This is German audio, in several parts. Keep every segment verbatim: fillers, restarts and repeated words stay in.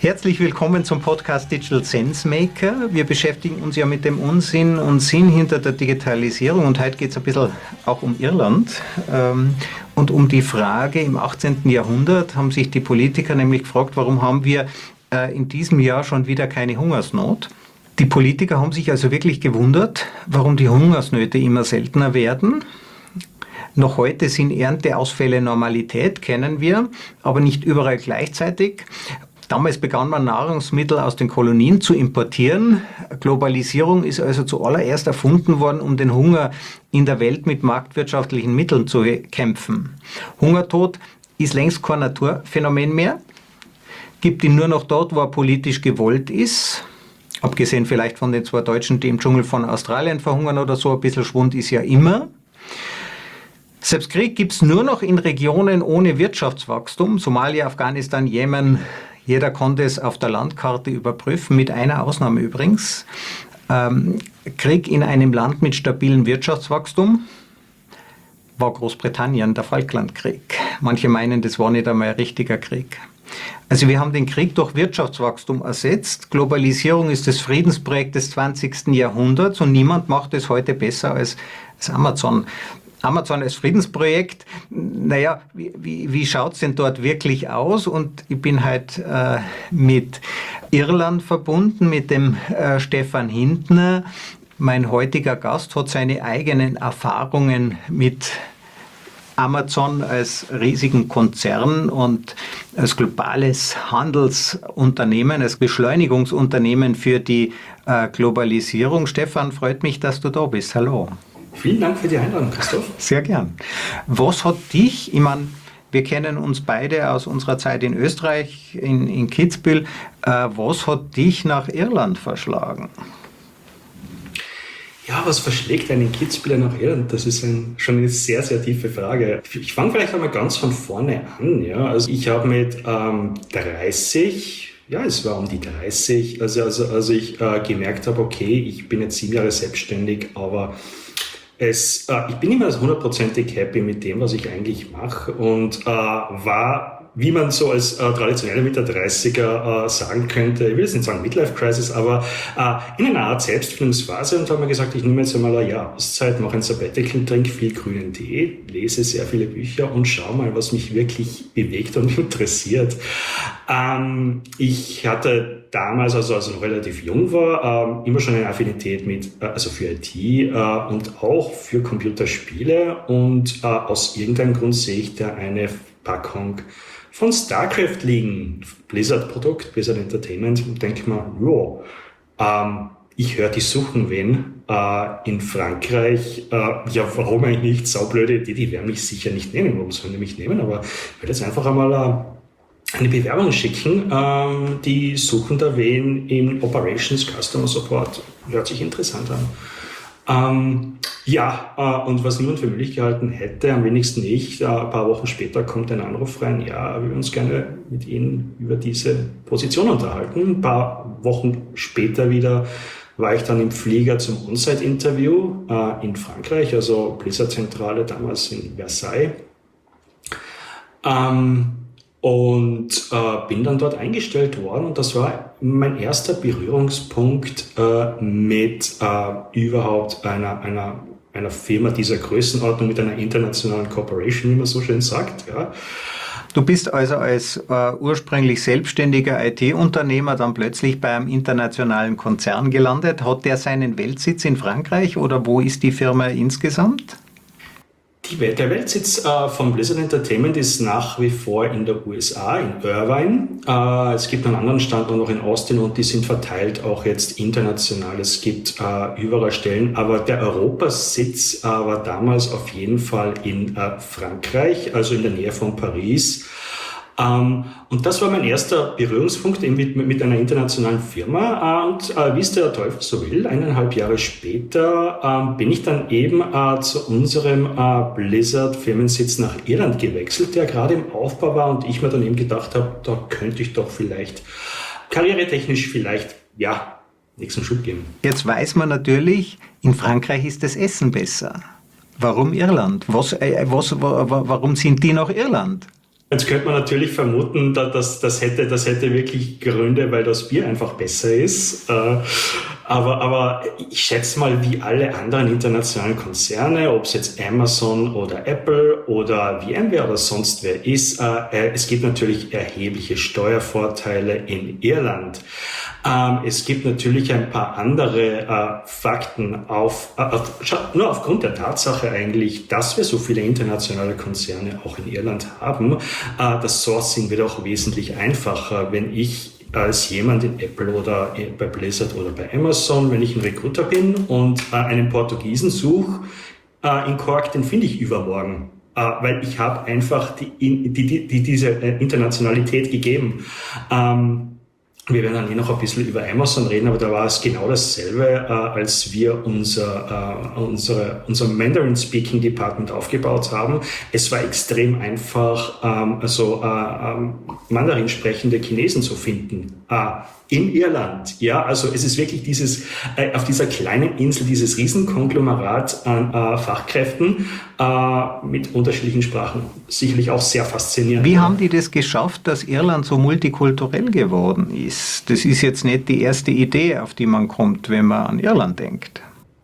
Herzlich willkommen zum Podcast Digital Sense Maker. Wir beschäftigen uns ja mit dem Unsinn und Sinn hinter der Digitalisierung und heute geht es ein bisschen auch um Irland und um die Frage, im achtzehnten Jahrhundert haben sich die Politiker nämlich gefragt, warum haben wir in diesem Jahr schon wieder keine Hungersnot? Die Politiker haben sich also wirklich gewundert, warum die Hungersnöte immer seltener werden. Noch heute sind Ernteausfälle Normalität, kennen wir, aber nicht überall gleichzeitig. Damals begann man Nahrungsmittel aus den Kolonien zu importieren. Globalisierung ist also zuallererst erfunden worden, um den Hunger in der Welt mit marktwirtschaftlichen Mitteln zu bekämpfen. Hungertod ist längst kein Naturphänomen mehr, gibt ihn nur noch dort, wo er politisch gewollt ist. Abgesehen vielleicht von den zwei Deutschen, die im Dschungel von Australien verhungern oder so, ein bisschen Schwund ist ja immer. Selbst Krieg gibt es nur noch in Regionen ohne Wirtschaftswachstum, Somalia, Afghanistan, Jemen. Jeder konnte es auf der Landkarte überprüfen, mit einer Ausnahme übrigens. Ähm, Krieg in einem Land mit stabilem Wirtschaftswachstum war Großbritannien, der Falklandkrieg. Manche meinen, das war nicht einmal ein richtiger Krieg. Also wir haben den Krieg durch Wirtschaftswachstum ersetzt. Globalisierung ist das Friedensprojekt des zwanzigsten Jahrhunderts und niemand macht es heute besser als, als Amazon. Amazon als Friedensprojekt, naja, wie, wie, wie schaut es denn dort wirklich aus? Und ich bin halt äh, mit Irland verbunden, mit dem äh, Stefan Hintner. Mein heutiger Gast hat seine eigenen Erfahrungen mit Amazon als riesigen Konzern und als globales Handelsunternehmen, als Beschleunigungsunternehmen für die äh, Globalisierung. Stefan, freut mich, dass du da bist. Hallo. Vielen Dank für die Einladung, Christoph. Sehr gern. Was hat dich, ich meine, wir kennen uns beide aus unserer Zeit in Österreich, in, in Kitzbühel, äh, was hat dich nach Irland verschlagen? Ja, was verschlägt einen Kitzbüheler nach Irland? Das ist ein, schon eine sehr, sehr tiefe Frage. Ich fange vielleicht einmal ganz von vorne an. Ja? Also ich habe mit ähm, dreißig, ja, es war um die dreißig, also, also, also ich äh, gemerkt habe, okay, ich bin jetzt sieben Jahre selbstständig, aber Es, äh, ich bin immer hundertprozentig happy mit dem, was ich eigentlich mache und äh, war, wie man so als äh, traditioneller Mitte dreißiger äh, sagen könnte, ich will jetzt nicht sagen Midlife Crisis, aber äh, in einer Art Selbstfindungsphase und habe mir gesagt, ich nehme jetzt einmal ein Jahr Auszeit, mache ein Sabbatical, trinke viel grünen Tee, lese sehr viele Bücher und schaue mal, was mich wirklich bewegt und interessiert. Ähm, ich hatte damals, also als ich noch relativ jung war, ähm, immer schon eine Affinität mit, äh, also für I T äh, und auch für Computerspiele und äh, aus irgendeinem Grund sehe ich da eine Packung von StarCraft liegen, Blizzard-Produkt, Blizzard Entertainment und denke mir, ja, ähm, ich höre, die suchen wen äh, in Frankreich, äh, ja, warum eigentlich nicht, saublöde Idee, die werden mich sicher nicht nehmen, warum sollen die mich nehmen, aber ich werde jetzt einfach einmal äh, eine Bewerbung schicken, ähm, die suchen da wen im Operations Customer Support. Hört sich interessant an. Ähm, ja, äh, und was niemand für möglich gehalten hätte, am wenigsten ich, äh, ein paar Wochen später kommt ein Anruf rein, ja, wir würden uns gerne mit Ihnen über diese Position unterhalten. Ein paar Wochen später wieder war ich dann im Flieger zum On-Site-Interview äh, in Frankreich, also Blizzard-Zentrale damals in Versailles. Ähm, Und äh, bin dann dort eingestellt worden und das war mein erster Berührungspunkt äh, mit äh, überhaupt einer, einer, einer Firma dieser Größenordnung, mit einer internationalen Corporation, wie man so schön sagt. Ja. Du bist also als äh, ursprünglich selbstständiger I T-Unternehmer dann plötzlich bei einem internationalen Konzern gelandet. Hat der seinen Weltsitz in Frankreich oder wo ist die Firma insgesamt? Die Welt, der Weltsitz äh, von Blizzard Entertainment ist nach wie vor in der U S A, in Irvine. Äh, es gibt einen anderen Standort noch in Austin und die sind verteilt auch jetzt international. Es gibt äh, überall Stellen, aber der Europasitz äh, war damals auf jeden Fall in äh, Frankreich, also in der Nähe von Paris. Ähm, und das war mein erster Berührungspunkt eben mit, mit einer internationalen Firma. Äh, und äh, wie es der Teufel so will, eineinhalb Jahre später äh, bin ich dann eben äh, zu unserem äh, Blizzard-Firmensitz nach Irland gewechselt, der gerade im Aufbau war und ich mir dann eben gedacht habe, da könnte ich doch vielleicht karrieretechnisch vielleicht, ja, nächsten Schub geben. Jetzt weiß man natürlich, in Frankreich ist das Essen besser. Warum Irland? Was, äh, was, warum sind die nach Irland? Jetzt könnte man natürlich vermuten, dass das hätte, das hätte wirklich Gründe, weil das Bier einfach besser ist. Aber, aber ich schätze mal, wie alle anderen internationalen Konzerne, ob es jetzt Amazon oder Apple oder VMware oder sonst wer ist, es gibt natürlich erhebliche Steuervorteile in Irland. Es gibt natürlich ein paar andere Fakten auf, auf, nur aufgrund der Tatsache eigentlich, dass wir so viele internationale Konzerne auch in Irland haben. Das Sourcing wird auch wesentlich einfacher, wenn ich als jemand in Apple oder bei Blizzard oder bei Amazon, wenn ich ein Recruiter bin und einen Portugiesen suche in Cork, den finde ich übermorgen. Weil ich habe einfach die, die, die, die, diese Internationalität gegeben. Wir werden dann eh noch ein bisschen über Amazon reden, aber da war es genau dasselbe, äh, als wir unser, äh, unsere, unser Mandarin-Speaking Department aufgebaut haben. Es war extrem einfach, ähm, also äh, ähm, Mandarin sprechende Chinesen zu finden. Äh, in Irland, ja, also es ist wirklich dieses, äh, auf dieser kleinen Insel, dieses Riesenkonglomerat an äh, Fachkräften äh, mit unterschiedlichen Sprachen. Sicherlich auch sehr faszinierend. Wie haben die das geschafft, dass Irland so multikulturell geworden ist? Das ist jetzt nicht die erste Idee, auf die man kommt, wenn man an Irland denkt.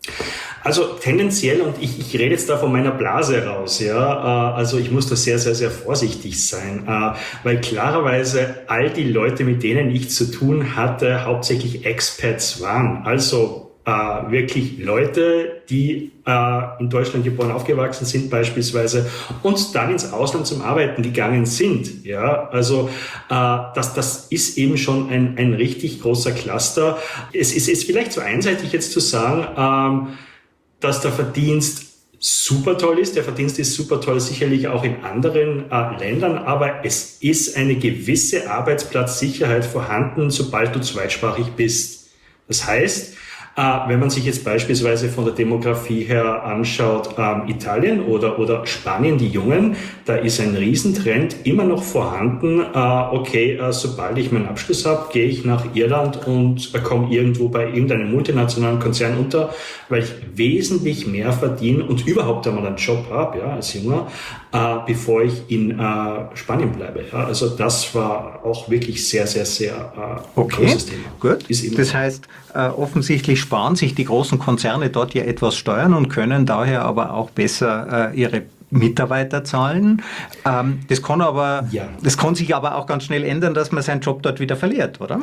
Also tendenziell, und ich, ich rede jetzt da von meiner Blase raus, ja, äh, also ich muss da sehr, sehr, sehr vorsichtig sein, äh, weil klarerweise all die Leute, mit denen ich zu tun hatte, hauptsächlich Expats waren, also äh, wirklich Leute, die äh, in Deutschland geboren, aufgewachsen sind beispielsweise und dann ins Ausland zum Arbeiten gegangen sind, ja, also äh, das, das ist eben schon ein, ein richtig großer Cluster. Es ist, ist vielleicht zu einseitig jetzt zu sagen, ähm, dass der Verdienst super toll ist. Der Verdienst ist super toll, sicherlich auch in anderen äh, Ländern, aber es ist eine gewisse Arbeitsplatzsicherheit vorhanden, sobald du zweitsprachig bist. Das heißt, äh, wenn man sich jetzt beispielsweise von der Demografie her anschaut, ähm, Italien oder, oder Spanien, die Jungen, da ist ein Riesentrend immer noch vorhanden. Äh, okay, äh, sobald ich meinen Abschluss habe, gehe ich nach Irland und äh, komme irgendwo bei irgendeinem multinationalen Konzern unter, weil ich wesentlich mehr verdiene und überhaupt einmal einen Job habe, ja, als Junger, äh, bevor ich in äh, Spanien bleibe. Ja. Also das war auch wirklich sehr, sehr, sehr äh, okay, großes Thema. Gut. Das heißt, äh, offensichtlich sparen sich die großen Konzerne dort ja etwas Steuern und können daher aber auch besser äh, ihre Mitarbeiter zahlen. Ähm, das kann aber, ja. das kann sich aber auch ganz schnell ändern, dass man seinen Job dort wieder verliert, oder?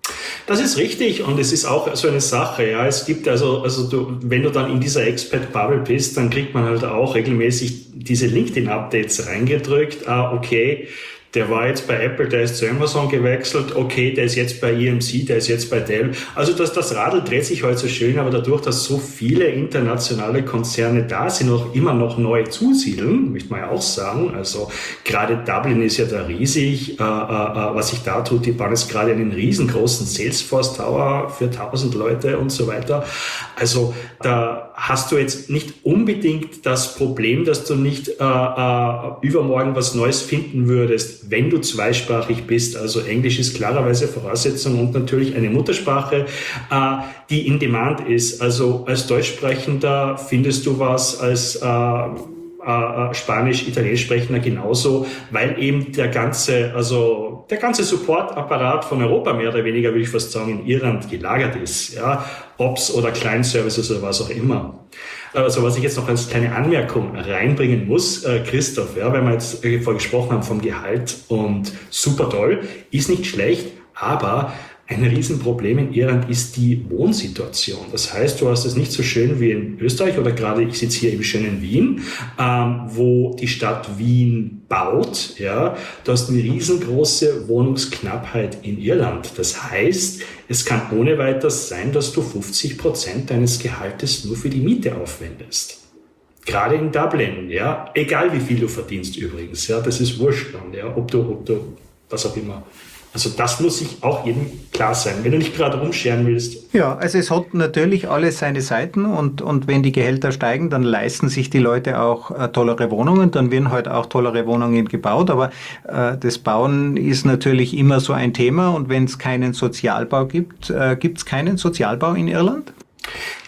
Das ist richtig und es ist auch so eine Sache, ja. Es gibt also, also du, wenn du dann in dieser Expat-Bubble bist, dann kriegt man halt auch regelmäßig diese LinkedIn-Updates reingedrückt. Ah, okay, der war jetzt bei Apple, der ist zu Amazon gewechselt, okay, der ist jetzt bei E M C, der ist jetzt bei Dell. Also das, das Radl dreht sich heute so schön, aber dadurch, dass so viele internationale Konzerne da sind, auch immer noch neu zusiedeln, möchte man ja auch sagen. Also gerade Dublin ist ja da riesig, äh, äh, was sich da tut. Die bauen jetzt gerade einen riesengroßen Salesforce Tower für tausend Leute und so weiter. Also da hast du jetzt nicht unbedingt das Problem, dass du nicht äh, äh, übermorgen was Neues finden würdest, wenn du zweisprachig bist. Also Englisch ist klarerweise Voraussetzung und natürlich eine Muttersprache, äh, die in Demand ist. Also als Deutschsprechender findest du was, als äh, äh, Spanisch, Italienisch sprechender genauso, weil eben der ganze, also der ganze Supportapparat von Europa mehr oder weniger, würde ich fast sagen, in Irland gelagert ist. Ja, Ops oder Client-Services oder was auch immer. Also was ich jetzt noch als kleine Anmerkung reinbringen muss, äh, Christoph, ja, weil wir jetzt äh, vorher gesprochen haben vom Gehalt und super toll, ist nicht schlecht, aber ein Riesenproblem in Irland ist die Wohnsituation. Das heißt, du hast es nicht so schön wie in Österreich oder gerade ich sitze hier im schönen Wien, ähm, wo die Stadt Wien baut. Ja, du hast eine riesengroße Wohnungsknappheit in Irland. Das heißt, es kann ohne weiteres sein, dass du fünfzig Prozent deines Gehaltes nur für die Miete aufwendest. Gerade in Dublin, ja, egal wie viel du verdienst übrigens, ja, das ist wurscht dann, ja, ob du, ob du, was auch immer. Also das muss sich auch jedem klar sein, wenn du nicht gerade rumscheren willst. Ja, also es hat natürlich alles seine Seiten und, und wenn die Gehälter steigen, dann leisten sich die Leute auch äh, tollere Wohnungen, dann werden halt auch tollere Wohnungen gebaut, aber äh, das Bauen ist natürlich immer so ein Thema und wenn es keinen Sozialbau gibt, äh, gibt es keinen Sozialbau in Irland?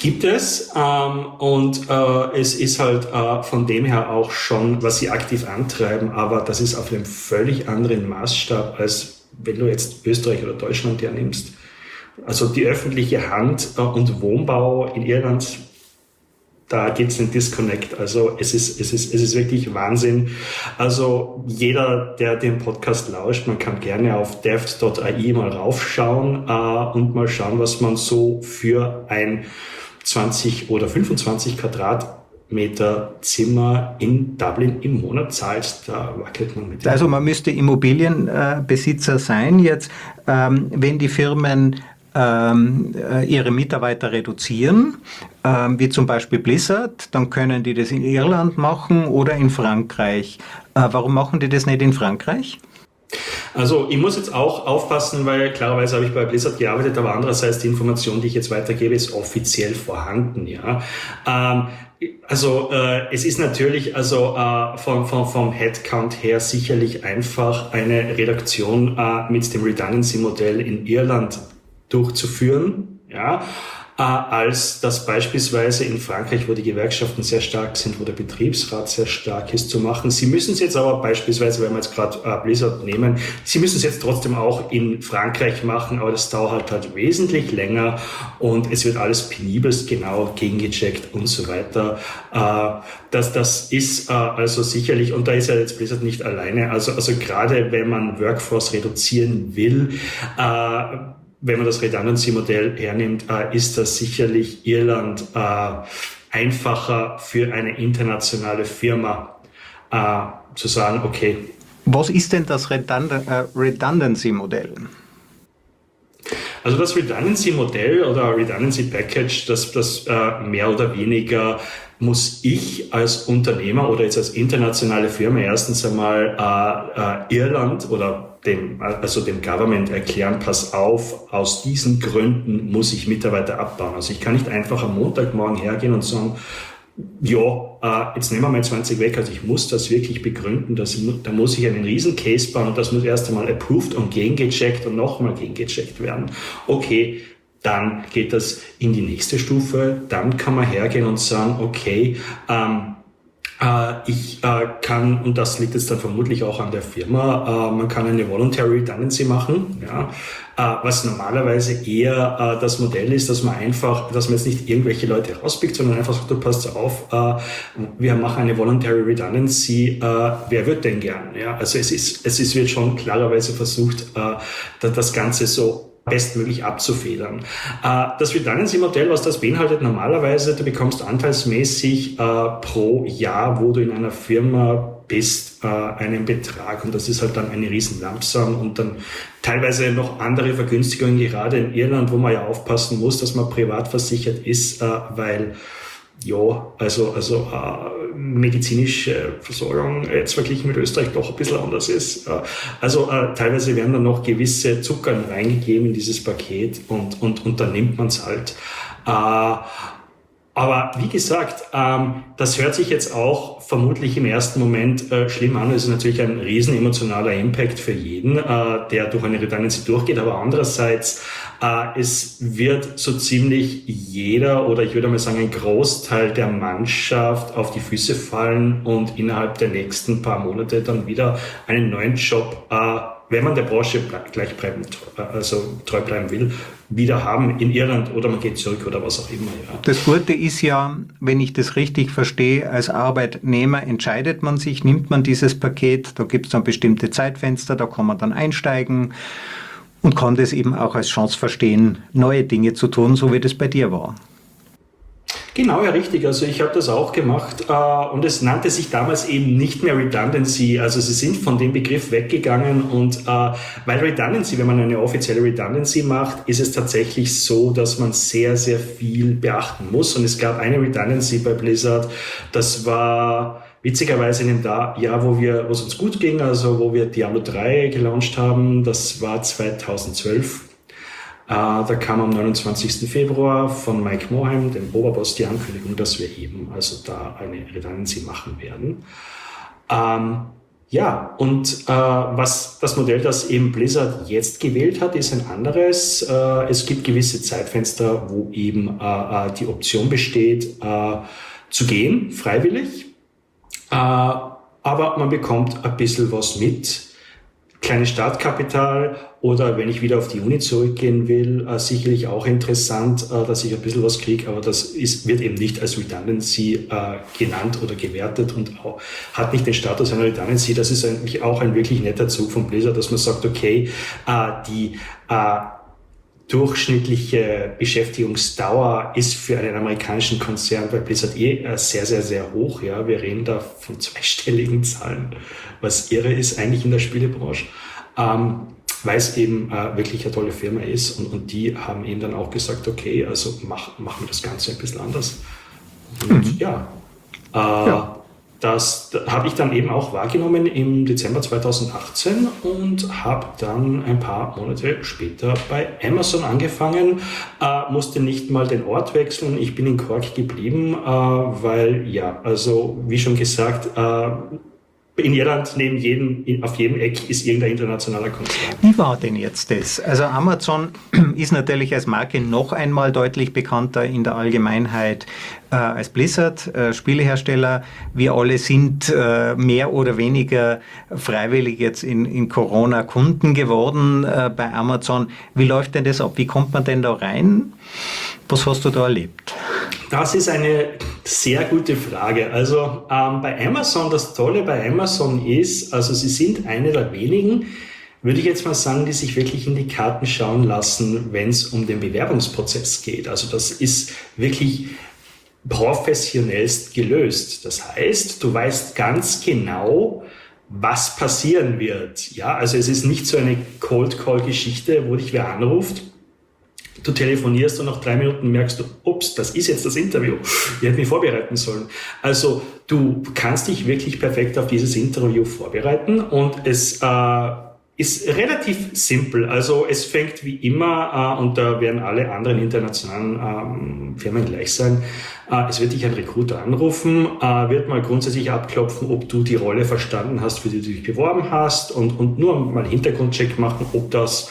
Gibt es ähm, und äh, es ist halt äh, von dem her auch schon, was sie aktiv antreiben, aber das ist auf einem völlig anderen Maßstab, als wenn du jetzt Österreich oder Deutschland hernimmst. Also die öffentliche Hand äh, und Wohnbau in Irland, da gibt es einen Disconnect. Also es ist, es ist, es ist wirklich Wahnsinn. Also jeder, der den Podcast lauscht, man kann gerne auf deft punkt a i mal raufschauen äh, und mal schauen, was man so für ein zwanzig oder fünfundzwanzig Quadratmeter Zimmer in Dublin im Monat zahlt. Da wackelt man mit. Also man müsste Immobilienbesitzer sein jetzt, ähm, wenn die Firmen ähm, ihre Mitarbeiter reduzieren, ähm, wie zum Beispiel Blizzard, dann können die das in Irland machen oder in Frankreich. Äh, warum machen die das nicht in Frankreich? Also ich muss jetzt auch aufpassen, weil klarerweise habe ich bei Blizzard gearbeitet, aber andererseits die Information, die ich jetzt weitergebe, ist offiziell vorhanden. Ja. Ähm, also äh, es ist natürlich also äh, vom, vom, vom Headcount her sicherlich einfach eine Reduktion äh, mit dem Redundancy-Modell in Irland durchzuführen, ja, äh, als das beispielsweise in Frankreich, wo die Gewerkschaften sehr stark sind, wo der Betriebsrat sehr stark ist, zu machen. Sie müssen es jetzt aber beispielsweise, wenn wir jetzt gerade äh, Blizzard nehmen, Sie müssen es jetzt trotzdem auch in Frankreich machen, aber das dauert halt wesentlich länger und es wird alles penibelst genau gegengecheckt und so weiter. Äh, das, das ist äh, also sicherlich, und da ist ja jetzt Blizzard nicht alleine, also, also gerade wenn man Workforce reduzieren will, äh, wenn man das Redundancy-Modell hernimmt, äh, ist das sicherlich Irland äh, einfacher für eine internationale Firma äh, zu sagen, okay. Was ist denn das Redund- äh, Redundancy-Modell? Also das Redundancy-Modell oder Redundancy-Package, das, das äh, mehr oder weniger muss ich als Unternehmer oder jetzt als internationale Firma erstens einmal äh, äh, Irland oder dem, also dem Government erklären, pass auf, aus diesen Gründen muss ich Mitarbeiter abbauen. Also ich kann nicht einfach am Montagmorgen hergehen und sagen, ja, äh, jetzt nehmen wir mal zwanzig weg. Also ich muss das wirklich begründen. Dass, da muss ich einen riesen Case bauen und das muss erst einmal approved und gegengecheckt und nochmal gegengecheckt werden. Okay, dann geht das in die nächste Stufe. Dann kann man hergehen und sagen, okay, ähm, ich äh, kann, und das liegt jetzt dann vermutlich auch an der Firma, äh, man kann eine Voluntary Redundancy machen, ja, äh, was normalerweise eher äh, das Modell ist, dass man einfach, dass man jetzt nicht irgendwelche Leute rauspickt, sondern einfach sagt, du passt auf, äh, wir machen eine Voluntary Redundancy, äh, wer wird denn gern? Ja, also es ist, es ist, wird schon klarerweise versucht, äh, das Ganze so bestmöglich abzufedern. Das Redundancy-Modell, was das beinhaltet, normalerweise, du bekommst anteilsmäßig äh, pro Jahr, wo du in einer Firma bist, äh, einen Betrag und das ist halt dann eine riesen Lump-Sum und dann teilweise noch andere Vergünstigungen, gerade in Irland, wo man ja aufpassen muss, dass man privat versichert ist, äh, weil ja, also, also äh, medizinische Versorgung jetzt verglichen mit Österreich doch ein bisschen anders ist. Äh, also äh, teilweise werden dann noch gewisse Zuckern reingegeben in dieses Paket und, und, und dann nimmt man es halt. Äh, aber wie gesagt, ähm, das hört sich jetzt auch vermutlich im ersten Moment äh, schlimm an. Es ist natürlich ein riesen emotionaler Impact für jeden, äh, der durch eine Redundancy durchgeht. Aber andererseits, äh, es wird so ziemlich jeder oder ich würde mal sagen ein Großteil der Mannschaft auf die Füße fallen und innerhalb der nächsten paar Monate dann wieder einen neuen Job, äh, wenn man der Branche gleich bleiben, also treu bleiben will, wieder haben in Irland oder man geht zurück oder was auch immer. Ja. Das Gute ist ja, wenn ich das richtig verstehe, als Arbeitnehmer entscheidet man sich, nimmt man dieses Paket, da gibt es dann bestimmte Zeitfenster, da kann man dann einsteigen und kann das eben auch als Chance verstehen, neue Dinge zu tun, so wie das bei dir war. Genau, ja, richtig. Also ich habe das auch gemacht äh, und es nannte sich damals eben nicht mehr Redundancy. Also sie sind von dem Begriff weggegangen und äh, weil Redundancy, wenn man eine offizielle Redundancy macht, ist es tatsächlich so, dass man sehr, sehr viel beachten muss. Und es gab eine Redundancy bei Blizzard, das war witzigerweise in dem Jahr, wo wir, wo es uns gut ging, also wo wir Diablo drei gelauncht haben, das war zweitausendzwölf. Uh, da kam am neunundzwanzigsten Februar von Mike Moheim, dem Oberboss, die Ankündigung, dass wir eben also da eine Redundancy machen werden. Um, Ja, und äh, was das Modell, das eben Blizzard jetzt gewählt hat, ist ein anderes. Äh, es gibt gewisse Zeitfenster, wo eben äh, die Option besteht, äh, zu gehen, freiwillig. Äh, aber man bekommt ein bisschen was mit. Kleines Startkapital oder wenn ich wieder auf die Uni zurückgehen will, äh, sicherlich auch interessant, äh, dass ich ein bisschen was kriege, aber das ist, wird eben nicht als Redundancy äh, genannt oder gewertet und auch, hat nicht den Status einer Redundancy. Das ist eigentlich auch ein wirklich netter Zug von Blizzard, dass man sagt, okay, äh, die äh, durchschnittliche Beschäftigungsdauer ist für einen amerikanischen Konzern bei Blizzard eh sehr, sehr, sehr hoch. Ja, wir reden da von zweistelligen Zahlen, was irre ist eigentlich in der Spielebranche, ähm, weil es eben äh, wirklich eine tolle Firma ist und, und die haben eben dann auch gesagt, okay, also mach, machen wir das Ganze ein bisschen anders. Und mhm. ja, äh, ja. Das habe ich dann eben auch wahrgenommen im Dezember zweitausendachtzehn und habe dann ein paar Monate später bei Amazon angefangen, äh, musste nicht mal den Ort wechseln. Ich bin in Cork geblieben, äh, weil, ja, also wie schon gesagt, äh, in Irland neben jedem, auf jedem Eck ist irgendein internationaler Konzern. Wie war denn jetzt das? Also Amazon ist natürlich als Marke noch einmal deutlich bekannter in der Allgemeinheit äh, als Blizzard, äh, Spielehersteller. Wir alle sind äh, mehr oder weniger freiwillig jetzt in, in Corona Kunden geworden äh, bei Amazon. Wie läuft denn das ab? Wie kommt man denn da rein? Was hast du da erlebt? Das ist eine sehr gute Frage. Also ähm, bei Amazon, das Tolle bei Amazon ist, also sie sind eine der wenigen, würde ich jetzt mal sagen, die sich wirklich in die Karten schauen lassen, wenn es um den Bewerbungsprozess geht. Also das ist wirklich professionellst gelöst. Das heißt, du weißt ganz genau, was passieren wird. Ja, also es ist nicht so eine Cold-Call-Geschichte, wo dich wer anruft. Du telefonierst und nach drei Minuten merkst du, ups, das ist jetzt das Interview. Ich hätte mich vorbereiten sollen. Also du kannst dich wirklich perfekt auf dieses Interview vorbereiten und es äh, ist relativ simpel. Also es fängt wie immer, äh, und da werden alle anderen internationalen ähm, Firmen gleich sein, äh, es wird dich ein Recruiter anrufen, äh, wird mal grundsätzlich abklopfen, ob du die Rolle verstanden hast, für die du dich beworben hast und, und nur mal einen Hintergrundcheck machen, ob das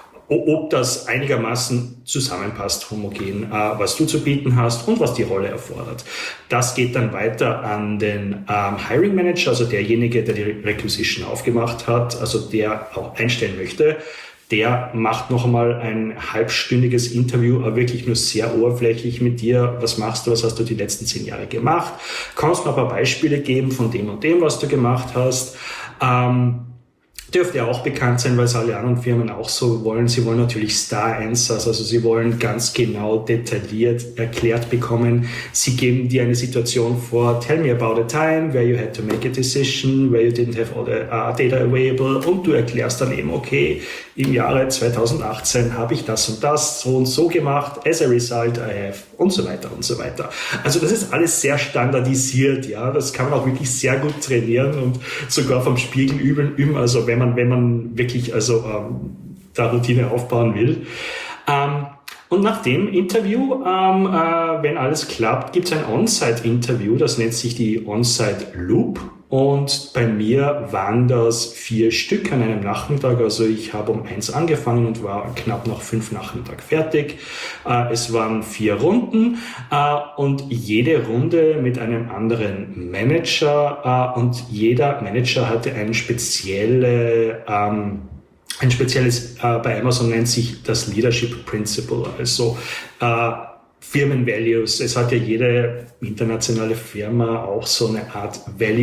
ob das einigermaßen zusammenpasst, homogen, äh, was du zu bieten hast und was die Rolle erfordert. Das geht dann weiter an den ähm, Hiring Manager, also derjenige, der die Requisition aufgemacht hat, also der auch einstellen möchte. Der macht noch einmal ein halbstündiges Interview, aber wirklich nur sehr oberflächlich mit dir. Was machst du, was hast du die letzten zehn Jahre gemacht? Kannst mir ein paar Beispiele geben von dem und dem, was du gemacht hast. Ähm, Dürfte ja auch bekannt sein, weil es alle anderen Firmen auch so wollen. Sie wollen natürlich Star Answers, also sie wollen ganz genau detailliert erklärt bekommen. Sie geben dir eine Situation vor, tell me about a time where you had to make a decision, where you didn't have all the uh, data available und du erklärst dann eben, okay, im Jahre zweitausendachtzehn habe ich das und das so und so gemacht, as a result I have und so weiter und so weiter. Also das ist alles sehr standardisiert, ja, das kann man auch wirklich sehr gut trainieren und sogar vom Spiegel üben, also wenn man wenn man wirklich also ähm, da Routine aufbauen will. Ähm, und nach dem Interview, ähm, äh, wenn alles klappt, gibt es ein On-Site-Interview, das nennt sich die On-Site-Loop. Und bei mir waren das vier Stück an einem Nachmittag. Also ich habe um eins angefangen und war knapp nach fünf Nachmittag fertig. Äh, es waren vier Runden äh, und jede Runde mit einem anderen Manager. Äh, und jeder Manager hatte eine spezielle ähm, Ein spezielles, äh, bei Amazon nennt sich das Leadership Principle, also äh, Firmen-Values. Es hat ja jede internationale Firma auch so eine Art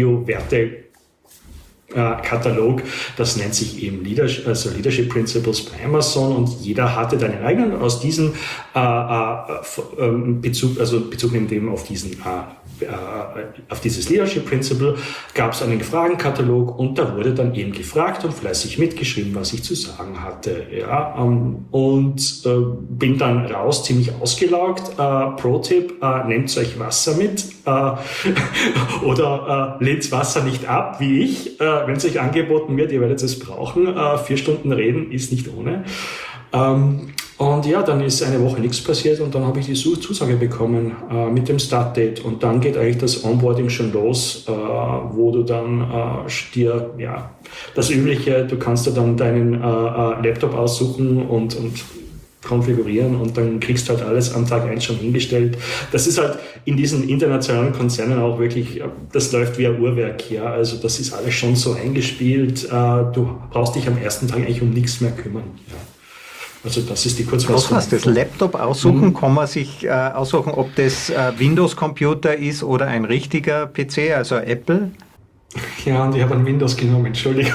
Value-Werte-Katalog. Das nennt sich eben Leadership, also Leadership Principles bei Amazon und jeder hatte seinen eigenen. Aus diesem äh, äh, Bezug, also Bezug nimmt eben auf diesen äh, auf dieses Leadership Principle gab es einen Fragenkatalog und da wurde dann eben gefragt und fleißig mitgeschrieben, was ich zu sagen hatte. Ja, ähm, und äh, bin dann raus, ziemlich ausgelaugt. Äh, Pro-Tipp, äh, nehmt euch Wasser mit äh, oder äh, lehnt Wasser nicht ab, wie ich. Äh, Wenn es euch angeboten wird, ihr werdet es brauchen. Äh, vier Stunden reden ist nicht ohne. Ähm, Und ja, dann ist eine Woche nichts passiert und dann habe ich die Zusage bekommen äh, mit dem Startdate. Und dann geht eigentlich das Onboarding schon los, äh, wo du dann äh, dir, ja, das Übliche, du kannst dir dann deinen äh, äh, Laptop aussuchen und, und konfigurieren und dann kriegst du halt alles am Tag eins schon hingestellt. Das ist halt in diesen internationalen Konzernen auch wirklich, das läuft wie ein Uhrwerk, ja. Also das ist alles schon so eingespielt. Äh, du brauchst dich am ersten Tag eigentlich um nichts mehr kümmern, ja. Also das ist die Kurzfassung. Was heißt das? Laptop aussuchen? Mhm. Kann man sich äh, aussuchen, ob das äh, Windows-Computer ist oder ein richtiger P C, also Apple? Ja, und ich habe einen Windows genommen, Entschuldigung.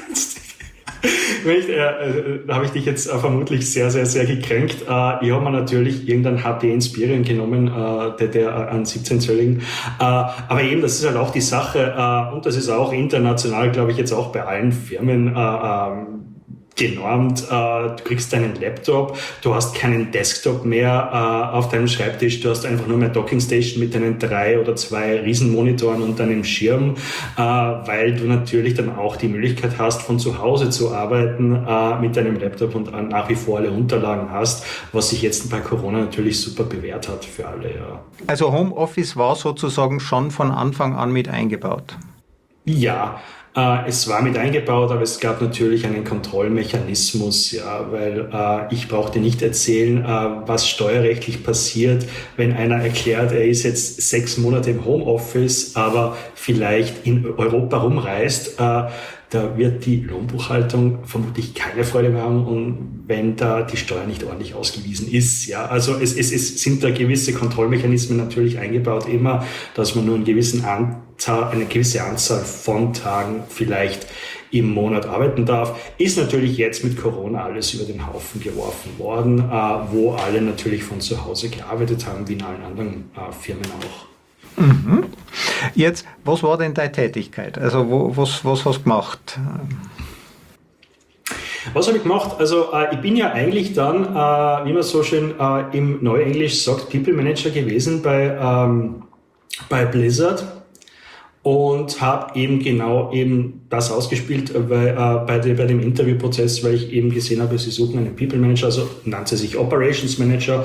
Ich, äh, da habe ich dich jetzt äh, vermutlich sehr, sehr, sehr gekränkt. Äh, ich habe mir natürlich irgendeinen H P Inspiron genommen, äh, der, der äh, einen siebzehn-zölligen. Äh, aber eben, das ist halt auch die Sache, äh, und das ist auch international, glaube ich, jetzt auch bei allen Firmen äh, ähm, genormt. Äh, du kriegst deinen Laptop, du hast keinen Desktop mehr äh, auf deinem Schreibtisch, du hast einfach nur mehr Dockingstation mit deinen drei oder zwei Riesenmonitoren und deinem Schirm, äh, weil du natürlich dann auch die Möglichkeit hast, von zu Hause zu arbeiten äh, mit deinem Laptop und äh, nach wie vor alle Unterlagen hast, was sich jetzt bei Corona natürlich super bewährt hat für alle. Ja. Also Homeoffice war sozusagen schon von Anfang an mit eingebaut? Ja, äh, es war mit eingebaut, aber es gab natürlich einen Kontrollmechanismus, ja, weil äh, ich brauchte nicht erzählen, äh, was steuerrechtlich passiert, wenn einer erklärt, er ist jetzt sechs Monate im Homeoffice, aber vielleicht in Europa rumreist. Äh, Da wird die Lohnbuchhaltung vermutlich keine Freude mehr haben, und wenn da die Steuer nicht ordentlich ausgewiesen ist. Ja, also es, es, es sind da gewisse Kontrollmechanismen natürlich eingebaut, immer, dass man nur einen gewissen Anzahl, eine gewisse Anzahl von Tagen vielleicht im Monat arbeiten darf. Ist natürlich jetzt mit Corona alles über den Haufen geworfen worden, äh, wo alle natürlich von zu Hause gearbeitet haben, wie in allen anderen äh, Firmen auch. Mhm. Jetzt, was war denn deine Tätigkeit? Also wo, was, was hast du gemacht? Was habe ich gemacht? Also äh, ich bin ja eigentlich dann, äh, wie man so schön äh, im Neuenglisch sagt, People Manager gewesen bei, ähm, bei Blizzard und habe eben genau eben das ausgespielt weil, äh, bei, de, bei dem Interviewprozess, weil ich eben gesehen habe, sie suchen einen People Manager, also nannte sich Operations Manager.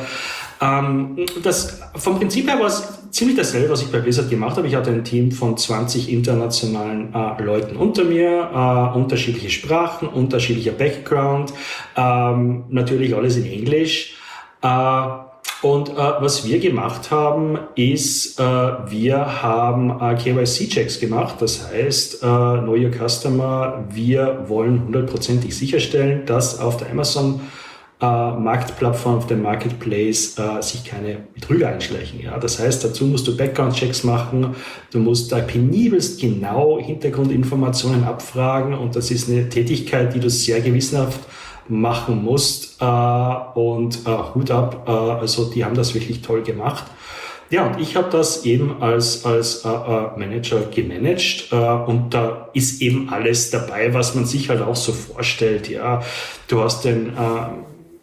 Ähm, das, vom Prinzip her war es ziemlich dasselbe, was ich bei Blizzard gemacht habe. Ich hatte ein Team von zwanzig internationalen äh, Leuten unter mir, äh, unterschiedliche Sprachen, unterschiedlicher Background, ähm, natürlich alles in Englisch. Äh, und äh, was wir gemacht haben, ist, äh, wir haben äh, K Y C-Checks gemacht. Das heißt, äh, Know Your Customer, wir wollen hundertprozentig sicherstellen, dass auf der Amazon Uh, Marktplattform, auf dem Marketplace uh, sich keine Betrüger einschleichen. Ja? Das heißt, dazu musst du Background-Checks machen, du musst da penibelst genau Hintergrundinformationen abfragen, und das ist eine Tätigkeit, die du sehr gewissenhaft machen musst, uh, und uh, Hut ab, uh, also die haben das wirklich toll gemacht. Ja, und ich habe das eben als, als äh, äh, Manager gemanagt, äh, und da ist eben alles dabei, was man sich halt auch so vorstellt. Ja, du hast den äh,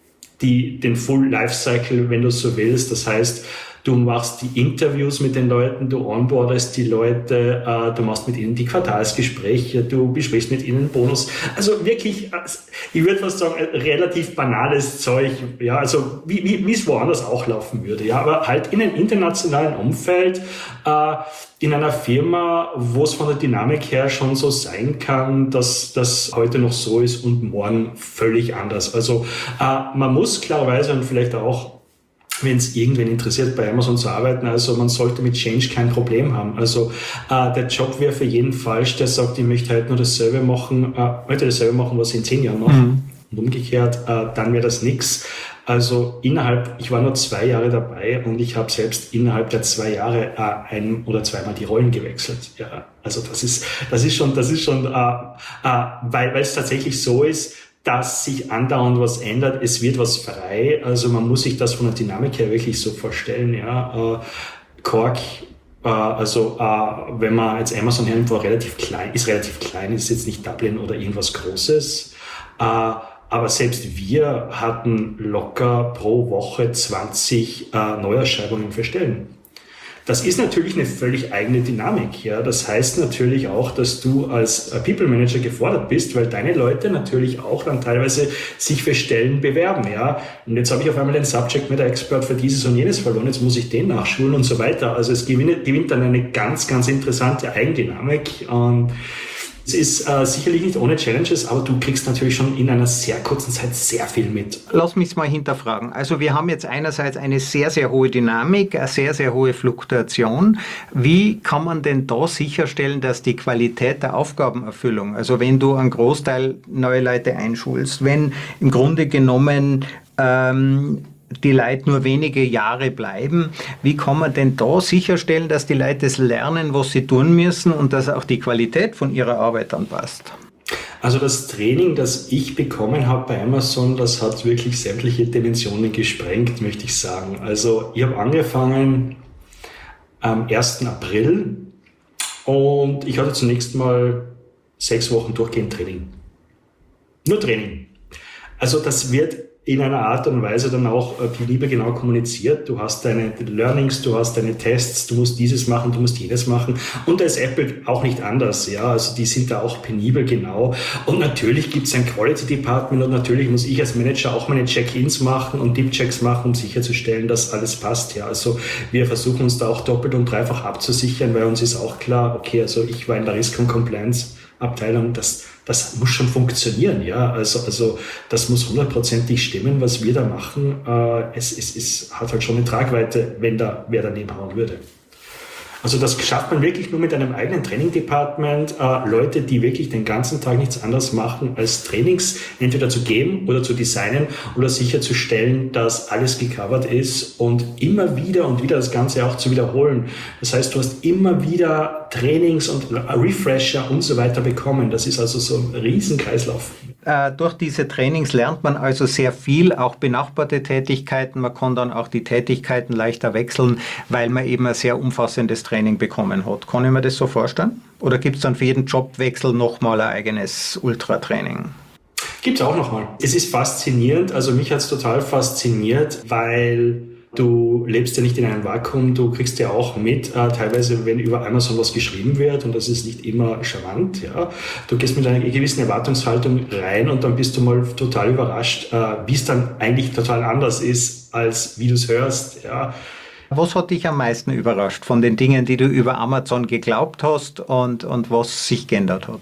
Die, den Full Lifecycle, wenn du so willst. Das heißt, du machst die Interviews mit den Leuten, du onboardest die Leute, äh, du machst mit ihnen die Quartalsgespräche, du besprichst mit ihnen Bonus. Also wirklich, ich würde fast sagen, relativ banales Zeug, ja, also wie, wie, wie es woanders auch laufen würde, ja, aber halt in einem internationalen Umfeld, äh, in einer Firma, wo es von der Dynamik her schon so sein kann, dass das heute noch so ist und morgen völlig anders. Also äh, man muss klarerweise, und vielleicht auch, wenn es irgendwen interessiert, bei Amazon zu arbeiten, also man sollte mit Change kein Problem haben. Also äh, der Job wäre für jeden falsch, der sagt, ich möchte heute nur dasselbe machen, äh, heute dasselbe machen, was ich in zehn Jahren mache. Mhm. Und umgekehrt, äh, dann wäre das nix. Also innerhalb, ich war nur zwei Jahre dabei, und ich habe selbst innerhalb der zwei Jahre äh, ein oder zweimal die Rollen gewechselt. Ja, also das ist, das ist schon, das ist schon, äh, äh, weil, weil es tatsächlich so ist, dass sich andauernd was ändert. Es wird was frei. Also man muss sich das von der Dynamik her wirklich so vorstellen. Ja, äh, Cork. Also äh, wenn man jetzt Amazon hernimmt, war relativ klein, ist relativ klein, ist jetzt nicht Dublin oder irgendwas Großes. Äh, aber selbst wir hatten locker pro Woche zwanzig äh, Neuausschreibungen für Stellen. Das ist natürlich eine völlig eigene Dynamik. Ja, das heißt natürlich auch, dass du als People Manager gefordert bist, weil deine Leute natürlich auch dann teilweise sich für Stellen bewerben. Ja, und jetzt habe ich auf einmal den Subject Matter Expert für dieses und jenes verloren. Jetzt muss ich den nachschulen und so weiter. Also es gewinnt, gewinnt dann eine ganz, ganz interessante Eigendynamik. Und es ist äh, sicherlich nicht ohne Challenges, aber du kriegst natürlich schon in einer sehr kurzen Zeit sehr viel mit. Lass mich mal hinterfragen. Also wir haben jetzt einerseits eine sehr, sehr hohe Dynamik, eine sehr, sehr hohe Fluktuation. Wie kann man denn da sicherstellen, dass die Qualität der Aufgabenerfüllung, also wenn du einen Großteil neue Leute einschulst, wenn im Grunde genommen ähm, die Leute nur wenige Jahre bleiben. Wie kann man denn da sicherstellen, dass die Leute das lernen, was sie tun müssen und dass auch die Qualität von ihrer Arbeit dann passt? Also das Training, das ich bekommen habe bei Amazon, das hat wirklich sämtliche Dimensionen gesprengt, möchte ich sagen. Also ich habe angefangen am ersten April und ich hatte zunächst mal sechs Wochen durchgehend Training. Nur Training. Also das wird in einer Art und Weise dann auch penibel genau kommuniziert. Du hast deine Learnings, du hast deine Tests, du musst dieses machen, du musst jenes machen. Und da ist Apple auch nicht anders. Ja, also die sind da auch penibel genau. Und natürlich gibt es ein Quality Department und natürlich muss ich als Manager auch meine Check-ins machen und Deep-Checks machen, um sicherzustellen, dass alles passt. Ja, also wir versuchen uns da auch doppelt und dreifach abzusichern, weil uns ist auch klar, okay, also ich war in der Risk- und Compliance-Abteilung, das Das muss schon funktionieren, ja. Also, also das muss hundertprozentig stimmen, was wir da machen. Äh, es, es, es hat halt schon eine Tragweite, wenn da wer daneben hauen würde. Also das schafft man wirklich nur mit einem eigenen Training-Department, äh, Leute, die wirklich den ganzen Tag nichts anderes machen, als Trainings entweder zu geben oder zu designen oder sicherzustellen, dass alles gecovert ist und immer wieder und wieder das Ganze auch zu wiederholen. Das heißt, du hast immer wieder Trainings und Refresher und so weiter bekommen. Das ist also so ein Riesenkreislauf. Äh, durch diese Trainings lernt man also sehr viel, auch benachbarte Tätigkeiten. Man kann dann auch die Tätigkeiten leichter wechseln, weil man eben ein sehr umfassendes Training bekommen hat. Kann ich mir das so vorstellen? Oder gibt es dann für jeden Jobwechsel nochmal ein eigenes Ultratraining? Gibt es auch nochmal. Es ist faszinierend, also mich hat es total fasziniert, weil du lebst ja nicht in einem Vakuum, du kriegst ja auch mit, äh, teilweise, wenn über Amazon was geschrieben wird, und das ist nicht immer charmant, ja. Du gehst mit einer gewissen Erwartungshaltung rein und dann bist du mal total überrascht, äh, wie es dann eigentlich total anders ist, als wie du es hörst, ja. Was hat dich am meisten überrascht von den Dingen, die du über Amazon geglaubt hast und, und was sich geändert hat?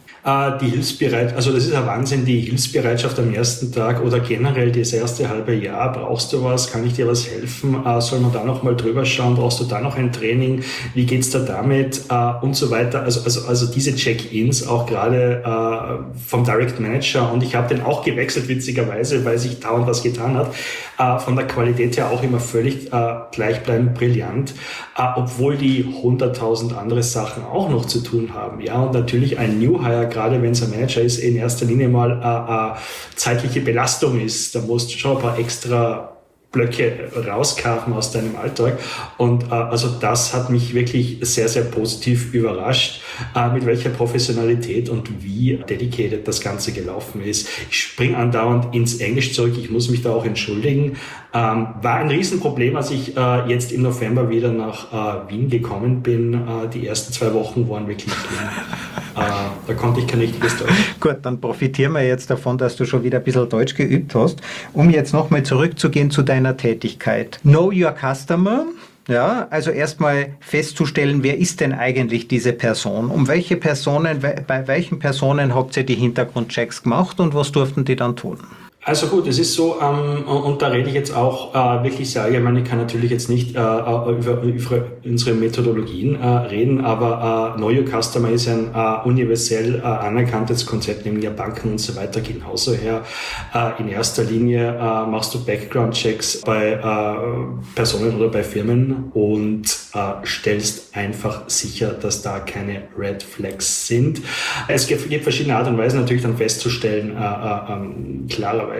Die Hilfsbereitschaft, also das ist ein Wahnsinn, die Hilfsbereitschaft am ersten Tag oder generell das erste halbe Jahr. Brauchst du was? Kann ich dir was helfen? Soll man da noch mal drüber schauen? Brauchst du da noch ein Training? Wie geht's da damit? Und so weiter. Also, also, also diese Check-ins auch gerade äh, vom Direct Manager, und ich habe den auch gewechselt, witzigerweise, weil sich dauernd was getan hat. Äh, von der Qualität her auch immer völlig äh, gleichbleibend brillant, äh, obwohl die hunderttausend andere Sachen auch noch zu tun haben. Ja, und natürlich ein New Hire, gerade wenn es ein Manager ist, in erster Linie mal äh, äh, zeitliche Belastung ist. Da musst du schon ein paar extra Blöcke rauskarten aus deinem Alltag. Und äh, also das hat mich wirklich sehr, sehr positiv überrascht, äh, mit welcher Professionalität und wie dedicated das Ganze gelaufen ist. Ich springe andauernd ins Englisch zurück, ich muss mich da auch entschuldigen. Ähm, war ein Riesenproblem, als ich äh, jetzt im November wieder nach äh, Wien gekommen bin. Äh, die ersten zwei Wochen waren wirklich schlimm. äh, da konnte ich kein richtiges Deutsch. Gut, dann profitieren wir jetzt davon, dass du schon wieder ein bisschen Deutsch geübt hast. Um jetzt nochmal zurückzugehen zu deiner Tätigkeit. Know your customer. Ja, also erstmal festzustellen, wer ist denn eigentlich diese Person? Um welche Personen, bei welchen Personen habt ihr die Hintergrundchecks gemacht und was durften die dann tun? Also gut, es ist so, ähm, und da rede ich jetzt auch äh, wirklich sehr allgemein, ich kann natürlich jetzt nicht äh, über, über unsere Methodologien äh, reden, aber äh, Know Your Customer ist ein äh, universell äh, anerkanntes Konzept, nämlich ja Banken und so weiter genauso her. Äh, in erster Linie äh, machst du Background-Checks bei äh, Personen oder bei Firmen und äh, stellst einfach sicher, dass da keine Red Flags sind. Es gibt, gibt verschiedene Art und Weisen natürlich dann festzustellen, äh, äh, klarerweise,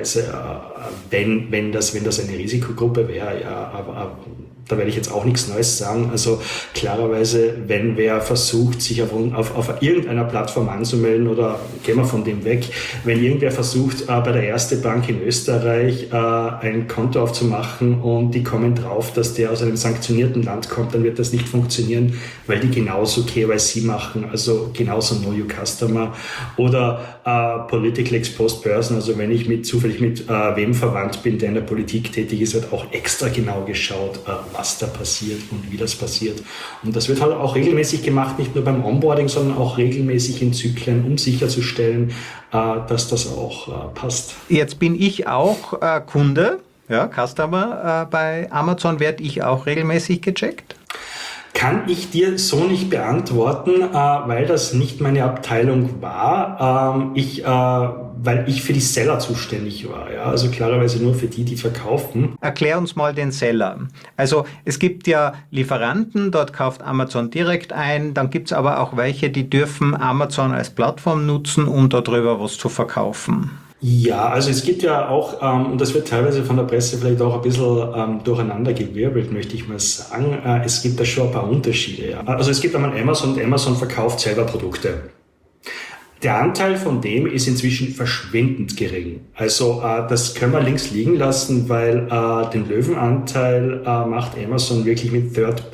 wenn, wenn, das, wenn das eine Risikogruppe wäre, ja, aber, aber da werde ich jetzt auch nichts Neues sagen. Also klarerweise, wenn wer versucht, sich auf, auf, auf irgendeiner Plattform anzumelden, oder gehen wir von dem weg, wenn irgendwer versucht, äh, bei der Erste Bank in Österreich äh, ein Konto aufzumachen und die kommen drauf, dass der aus einem sanktionierten Land kommt, dann dann wird das nicht funktionieren, weil die genauso K Y C machen, also genauso Know Your Customer oder äh, Political Exposed Person, also wenn ich mit zufällig mit äh, wem verwandt bin, der in der Politik tätig ist, wird auch extra genau geschaut, äh, was da passiert und wie das passiert. Und das wird halt auch regelmäßig gemacht, nicht nur beim Onboarding, sondern auch regelmäßig in Zyklen, um sicherzustellen, äh, dass das auch äh, passt. Jetzt bin ich auch äh, Kunde, ja, Customer äh, bei Amazon. Werde ich auch regelmäßig gecheckt? Kann ich dir so nicht beantworten, äh, weil das nicht meine Abteilung war. Ähm, ich, äh, weil ich für die Seller zuständig war. Ja? Also klarerweise nur für die, die verkaufen. Erklär uns mal den Seller. Also es gibt ja Lieferanten, dort kauft Amazon direkt ein. Dann gibt es aber auch welche, die dürfen Amazon als Plattform nutzen, um darüber was zu verkaufen. Ja, also es gibt ja auch, ähm, und das wird teilweise von der Presse vielleicht auch ein bisschen ähm, durcheinander gewirbelt, möchte ich mal sagen, äh, es gibt da schon ein paar Unterschiede. Ja. Also es gibt einmal Amazon und Amazon verkauft selber Produkte. Der Anteil von dem ist inzwischen verschwindend gering. Also äh, das können wir links liegen lassen, weil äh, den Löwenanteil äh, macht Amazon wirklich mit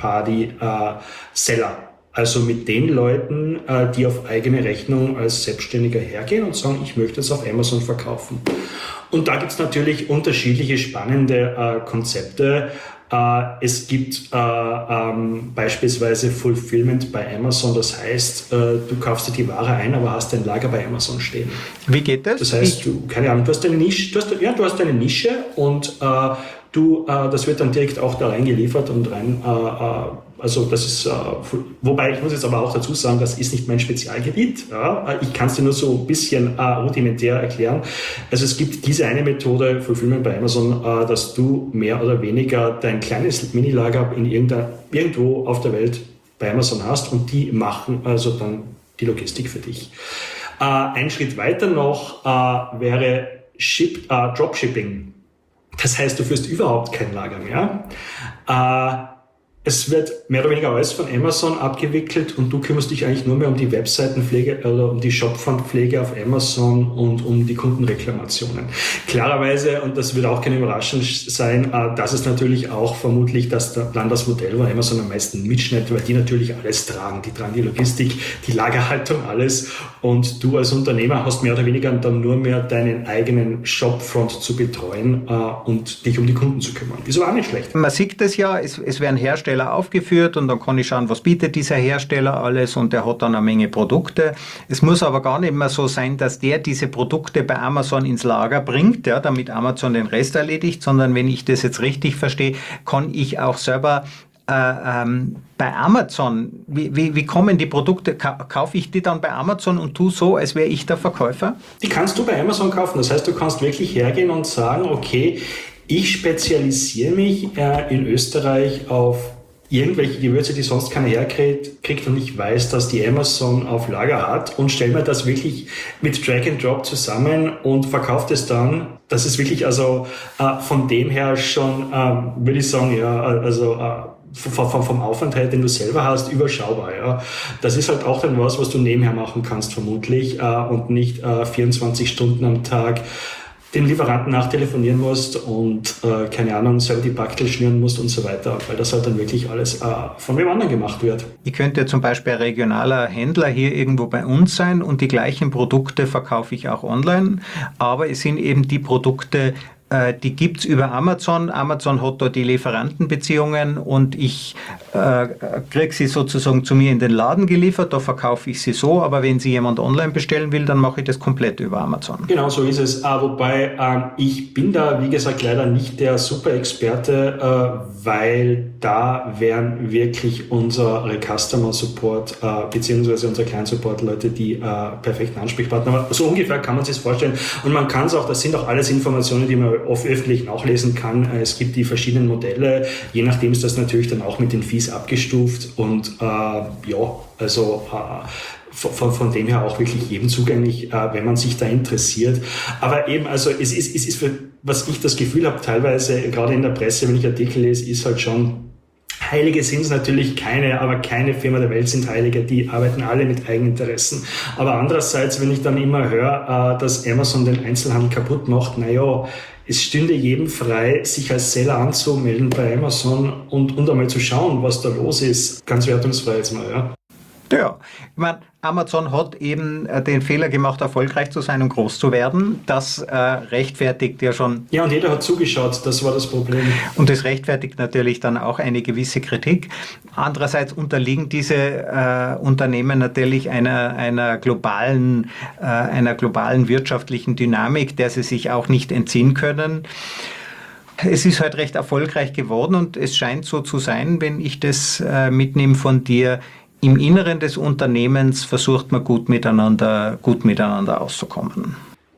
Third-Party-Seller. Also mit den Leuten, die auf eigene Rechnung als Selbstständiger hergehen und sagen, ich möchte es auf Amazon verkaufen. Und da gibt es natürlich unterschiedliche spannende äh, Konzepte. Äh, es gibt äh, ähm, beispielsweise Fulfillment bei Amazon. Das heißt, äh, du kaufst dir die Ware ein, aber hast dein Lager bei Amazon stehen. Wie geht das? Das heißt, du, keine Ahnung, du hast eine Nische, du hast, ja, du hast eine Nische und äh, du, äh, das wird dann direkt auch da reingeliefert und rein, äh, äh, also das ist, äh, wobei ich muss jetzt aber auch dazu sagen, das ist nicht mein Spezialgebiet. Ja? Ich kann es dir nur so ein bisschen äh, rudimentär erklären. Also es gibt diese eine Methode, Fulfillment bei Amazon, äh, dass du mehr oder weniger dein kleines Minilager in irgendwo auf der Welt bei Amazon hast und die machen also dann die Logistik für dich. Äh, ein Schritt weiter noch äh, wäre Ship, äh, Dropshipping. Das heißt, du führst überhaupt kein Lager mehr. Äh, Es wird mehr oder weniger alles von Amazon abgewickelt und du kümmerst dich eigentlich nur mehr um die Webseitenpflege oder um die Shopfrontpflege auf Amazon und um die Kundenreklamationen. Klarerweise, und das wird auch keine Überraschung sein, das ist natürlich auch vermutlich das, dann das Modell, wo Amazon am meisten mitschneidet, weil die natürlich alles tragen. Die tragen die Logistik, die Lagerhaltung, alles. Und du als Unternehmer hast mehr oder weniger dann nur mehr deinen eigenen Shopfront zu betreuen und dich um die Kunden zu kümmern. Ist aber auch nicht schlecht. Man sieht das ja, es, es werden Hersteller aufgeführt und dann kann ich schauen, was bietet dieser Hersteller alles und der hat dann eine Menge Produkte. Es muss aber gar nicht mehr so sein, dass der diese Produkte bei Amazon ins Lager bringt, ja, damit Amazon den Rest erledigt, sondern wenn ich das jetzt richtig verstehe, kann ich auch selber äh, ähm, bei Amazon, wie, wie, wie kommen die Produkte, ka- kaufe ich die dann bei Amazon und tu so, als wäre ich der Verkäufer? Die kannst du bei Amazon kaufen, das heißt, du kannst wirklich hergehen und sagen, okay, ich spezialisiere mich äh, in Österreich auf irgendwelche Gewürze, die sonst keiner herkriegt und ich weiß, dass die Amazon auf Lager hat und stelle mir das wirklich mit Drag and Drop zusammen und verkaufe das dann. Das ist wirklich also äh, von dem her schon, äh, würde ich sagen, ja, also äh, vom, vom Aufwand her, den du selber hast, überschaubar. Ja. Das ist halt auch dann was, was du nebenher machen kannst vermutlich äh, und nicht äh, vierundzwanzig Stunden am Tag den Lieferanten nachtelefonieren musst und, äh, keine Ahnung, selber die Backtel schnüren musst und so weiter, weil das halt dann wirklich alles äh, von wem anderen gemacht wird. Ich könnte zum Beispiel ein regionaler Händler hier irgendwo bei uns sein und die gleichen Produkte verkaufe ich auch online, aber es sind eben die Produkte, die gibt es über Amazon. Amazon hat da die Lieferantenbeziehungen und ich äh, kriege sie sozusagen zu mir in den Laden geliefert, da verkaufe ich sie so, aber wenn sie jemand online bestellen will, dann mache ich das komplett über Amazon. Genau, so ist es. Äh, wobei ähm, ich bin da, wie gesagt, leider nicht der Super-Experte, äh, weil da wären wirklich unsere Customer Support äh, beziehungsweise unsere Client Support Leute die äh, perfekten Ansprechpartner. Aber so ungefähr kann man sich das vorstellen. Und man kann es auch, das sind auch alles Informationen, die man oft öffentlich nachlesen kann. Es gibt die verschiedenen Modelle, je nachdem ist das natürlich dann auch mit den Fees abgestuft und äh, ja, also äh, von, von dem her auch wirklich jedem zugänglich, äh, wenn man sich da interessiert. Aber eben, also es ist, es ist für, was ich das Gefühl habe, teilweise, gerade in der Presse, wenn ich Artikel lese, ist halt schon, Heilige sind es natürlich keine, aber keine Firma der Welt sind Heilige, die arbeiten alle mit Eigeninteressen. Aber andererseits, wenn ich dann immer höre, dass Amazon den Einzelhandel kaputt macht, naja, es stünde jedem frei, sich als Seller anzumelden bei Amazon und, und einmal zu schauen, was da los ist. Ganz wertungsfrei jetzt mal, ja. Ja, ich meine, Amazon hat eben den Fehler gemacht, erfolgreich zu sein und groß zu werden. Das äh, rechtfertigt ja schon. Ja, und jeder hat zugeschaut, das war das Problem. Und das rechtfertigt natürlich dann auch eine gewisse Kritik. Andererseits unterliegen diese äh, Unternehmen natürlich einer, einer, globalen, äh, einer globalen wirtschaftlichen Dynamik, der sie sich auch nicht entziehen können. Es ist halt recht erfolgreich geworden und es scheint so zu sein, wenn ich das äh, mitnehme von dir. Im Inneren des Unternehmens versucht man gut miteinander, gut miteinander auszukommen.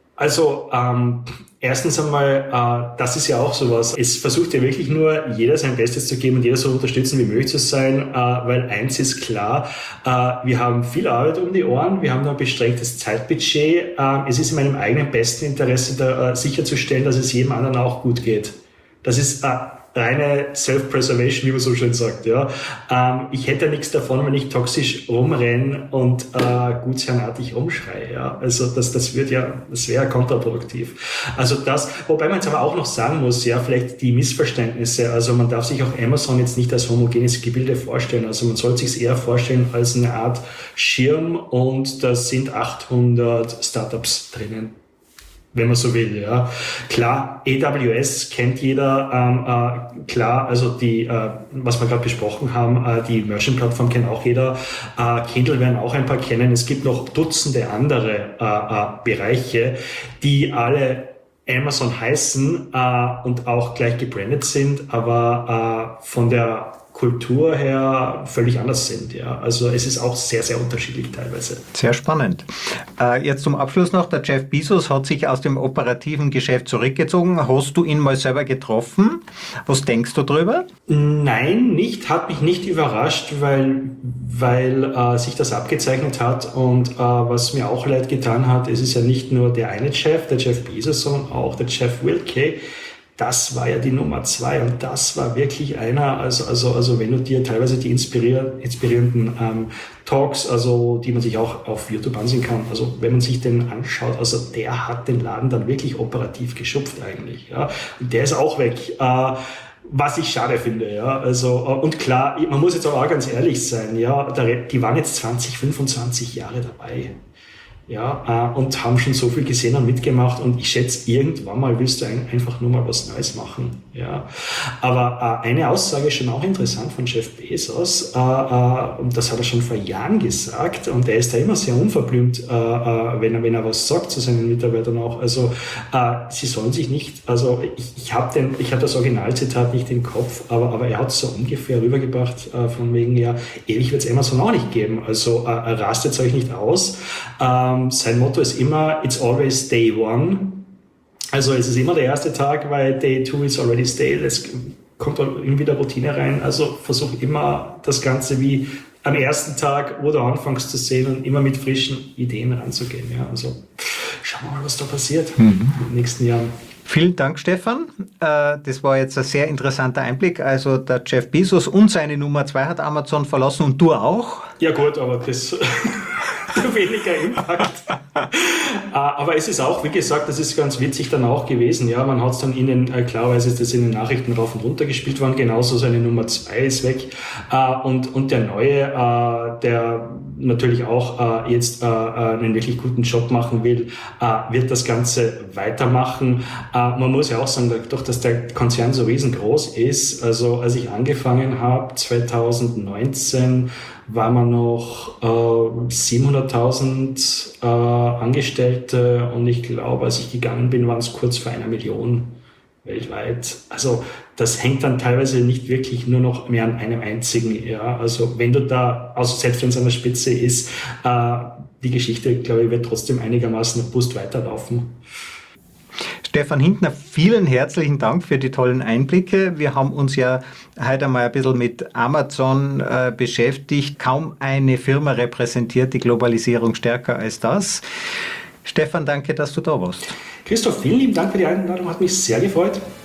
Also ähm, erstens einmal, äh, das ist ja auch sowas. Es versucht ja wirklich nur jeder sein Bestes zu geben und jeder so unterstützen wie möglich zu sein, äh, weil eins ist klar, äh, wir haben viel Arbeit um die Ohren, wir haben nur ein beschränktes Zeitbudget. Äh, es ist in meinem eigenen besten Interesse da, äh, sicherzustellen, dass es jedem anderen auch gut geht. Das ist äh, reine Self-Preservation, wie man so schön sagt. Ja. Ähm, ich hätte nichts davon, wenn ich toxisch rumrenne und äh, gutsherrenartig rumschreie. Ja. Also das, das wird ja, das wäre kontraproduktiv. Also das, wobei man jetzt aber auch noch sagen muss, ja, vielleicht die Missverständnisse. Also man darf sich auch Amazon jetzt nicht als homogenes Gebilde vorstellen. Also man sollte sich es eher vorstellen als eine Art Schirm und da sind achthundert Startups drinnen, wenn man so will, ja. Klar, A W S kennt jeder, ähm, äh, klar, also die, äh, was wir gerade besprochen haben, äh, die Merchant-Plattform kennt auch jeder, äh, Kindle werden auch ein paar kennen. Es gibt noch Dutzende andere äh, äh, Bereiche, die alle Amazon heißen äh, und auch gleich gebrandet sind, aber äh, von der Kultur her völlig anders sind. Ja. Also es ist auch sehr, sehr unterschiedlich teilweise. Sehr spannend. Äh, jetzt zum Abschluss noch, der Jeff Bezos hat sich aus dem operativen Geschäft zurückgezogen. Hast du ihn mal selber getroffen? Was denkst du drüber? Nein, nicht. Hat mich nicht überrascht, weil, weil äh, sich das abgezeichnet hat und äh, was mir auch leid getan hat, es ist ja nicht nur der eine Chef, der Jeff Bezos, sondern auch der Jeff Wilke. Das war ja die Nummer zwei und das war wirklich einer, also, also, also wenn du dir teilweise die inspirier- inspirierenden ähm, Talks, also die man sich auch auf YouTube ansehen kann, also wenn man sich den anschaut, also der hat den Laden dann wirklich operativ geschupft eigentlich, ja, und der ist auch weg. Äh, Was ich schade finde, ja, also, und klar, man muss jetzt aber auch ganz ehrlich sein, ja, die waren jetzt zwanzig, fünfundzwanzig Jahre dabei. Ja, äh, und haben schon so viel gesehen und mitgemacht und ich schätze, irgendwann mal willst du ein, einfach nur mal was Neues machen. Ja, aber äh, eine Aussage ist schon auch interessant von Jeff Bezos, äh, äh, und das hat er schon vor Jahren gesagt und er ist da immer sehr unverblümt, äh, äh, wenn er wenn er was sagt zu seinen Mitarbeitern auch. Also äh, sie sollen sich nicht, also ich, ich habe den, ich habe das Originalzitat nicht im Kopf, aber aber er hat es so ungefähr rübergebracht äh, von wegen ja, ewig wird es Amazon auch nicht geben. Also äh, rastet euch nicht aus. Ähm, Sein Motto ist immer, it's always day one. Also es ist immer der erste Tag, weil day two is already stale. Es kommt dann irgendwie der Routine rein. Also versuch immer das Ganze wie am ersten Tag, wo du anfängst zu sehen und immer mit frischen Ideen ranzugehen. Ja, also schauen wir mal, was da passiert mhm. in den nächsten Jahren. Vielen Dank, Stefan. Das war jetzt ein sehr interessanter Einblick. Also der Jeff Bezos und seine Nummer zwei hat Amazon verlassen und du auch. Ja gut, aber das... weniger Impact. Aber es ist auch, wie gesagt, das ist ganz witzig dann auch gewesen. Ja, man hat es dann in den, klarerweise ist das in den Nachrichten rauf und runter gespielt worden, genauso seine Nummer zwei ist weg. Und, und der Neue, der natürlich auch jetzt einen wirklich guten Job machen will, wird das Ganze weitermachen. Man muss ja auch sagen, dadurch, dass der Konzern so riesengroß ist, also als ich angefangen habe, zwanzig neunzehn, war man noch äh, siebenhunderttausend äh, Angestellte und ich glaube, als ich gegangen bin, waren es kurz vor einer Million weltweit. Also das hängt dann teilweise nicht wirklich nur noch mehr an einem einzigen. Ja, also wenn du da, also selbst wenn es an der Spitze ist, äh, die Geschichte, glaube ich, wird trotzdem einigermaßen robust weiterlaufen. Stefan Hintner, vielen herzlichen Dank für die tollen Einblicke. Wir haben uns ja heute einmal ein bisschen mit Amazon äh, beschäftigt. Kaum eine Firma repräsentiert die Globalisierung stärker als das. Stefan, danke, dass du da warst. Christoph, vielen lieben Dank für die Einladung, hat mich sehr gefreut.